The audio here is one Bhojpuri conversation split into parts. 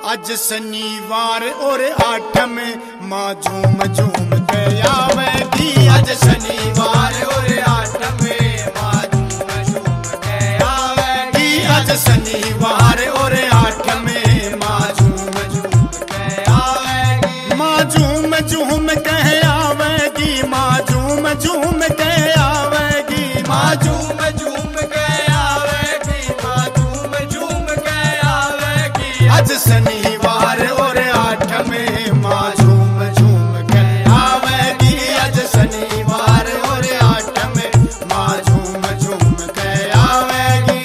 आज शनिवार और 8 में माँ झूम झूम के आवेगी। आज शनिवार और 8 में माँ झूम झूम के आवेगी। आज शनिवार और 8 में माँ झूम झूम के आवेगी। माँ झूम झूम के आवेगी। माँ झूम झूम के आवेगी। माँ झूम झूम के आवेगी। माँ झूम झूम के आवेगी। आज शनिवार और 8 में माँ झूम झूम के आवेगी। आज शनिवार और 8 में माँ झूम झूम के आवेगी।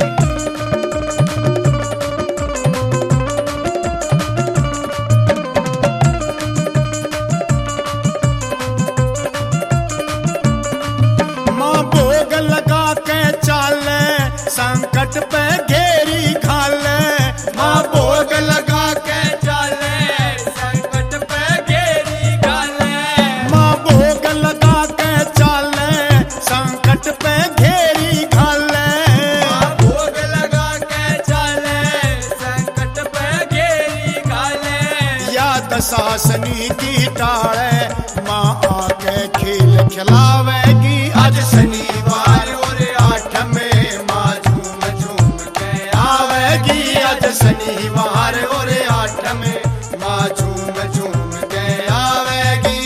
माँ भोग लगा के चाले संकट पे घेरी खाले। माँ भोग लगा के चाले संकट पे घेरी खाले। माँ भोग लगा के चाले संकट पे घेरी खाले। माँ भोग लगा के चाले संकट पे घेरी खाले। याद सासनी की टाले माँ आके खेल खिलावेगी। आज शनिवार और 8 में माँ झूम झूम के आवेगी। आज शनिवार और 8 में माँ झूम झूम के आवेगी।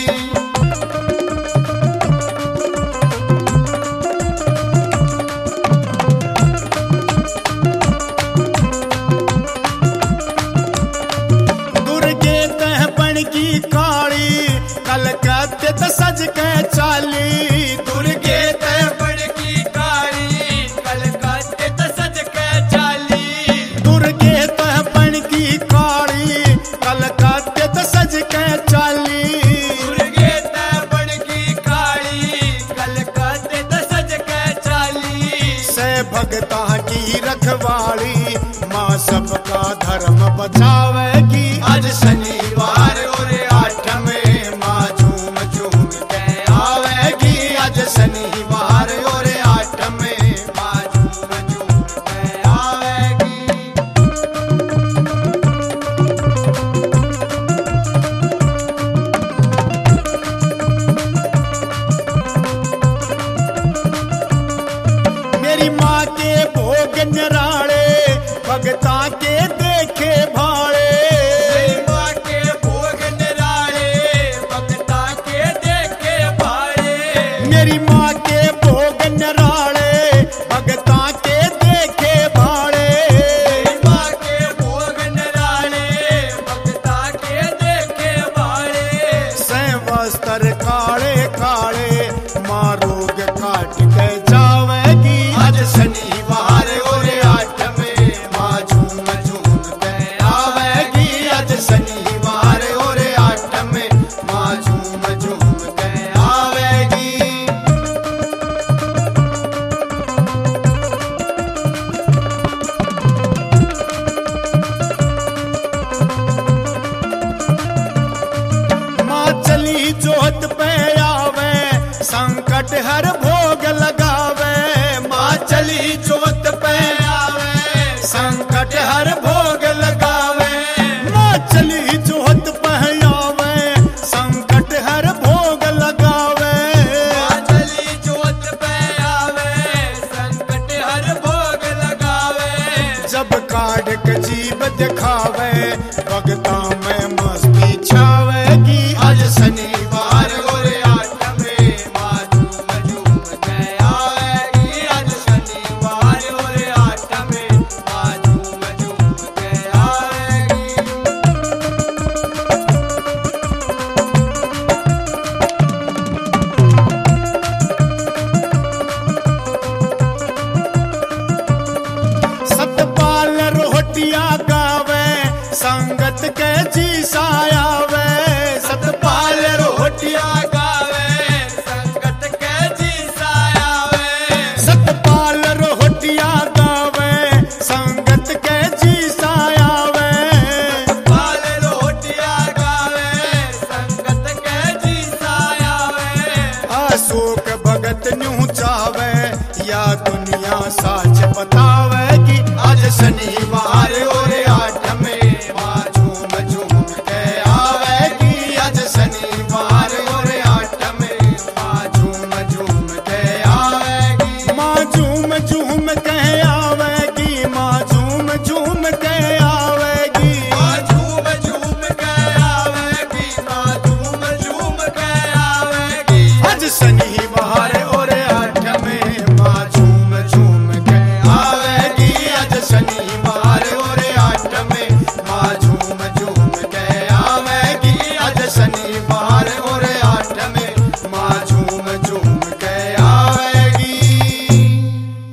दुर्गे तह बन की काली कलकत्ते त सज के चाली। दुर्गे तह बन की काली कलकत्ते त सज के चाली। दुर्गे तह बन की काली कलकत्ते त सज के चाली। दुर्गे तह बन की काली कलकत्ते त सज के चाली। से भगता की रखवाली माँ सबका धर्म बचावेगी। आज शनिवार और 8 में माँ झूम झूम के आवेगी। आज शनिवार और 8 में माँ झूम झूम के आवेगी। मेरी माँ के भोग निराले भगता के देखे भाड़े। मेरी माँ के भोग निराले भगता के देखे भाड़े। मेरी माँ के भोग निराले भगता के देखे भाड़े। मेरी माँ के भोग निराले भगता के देखे भाड़े। से वस्त्र काले काले माँ रोग काट के जावेगी। आज शनिवार और 8 में माँ झूम झूम के आवेगी। आज शनिवार और 8 में माँ झूम झूम के आवेगी। माँ चली जोत पे आवे संकट हर भोग लगावे। माँ चली जोत पे आवे संकट हर भोग लगावे। माँ चली जोत पे आवे संकट हर भोग लगावे। माँ चली जोत पे आवे संकट हर भोग लगावे। जब काढ़ के जीव दिखावे भगता में मस्ती छावेगी। आज शनिवार और 8 में माँ झूम झूम के आवेगी। आज शनिवार और 8 में माँ झूम झूम के आवेगी। सतपाल रोटिया गावे संगत के जी सायावे।